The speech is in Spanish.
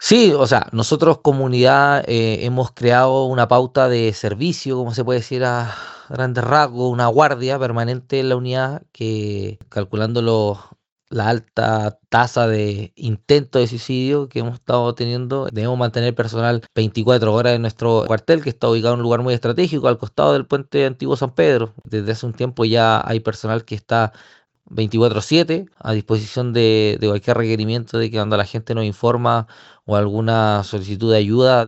Sí, o sea, nosotros comunidad hemos creado una pauta de servicio, como se puede decir a grandes rasgos, una guardia permanente en la unidad que calculando la alta tasa de intento de suicidio que hemos estado teniendo, debemos mantener personal 24 horas en nuestro cuartel, que está ubicado en un lugar muy estratégico al costado del puente antiguo San Pedro. Desde hace un tiempo ya hay personal que está 24/7 a disposición de cualquier requerimiento de que cuando la gente nos informa o alguna solicitud de ayuda,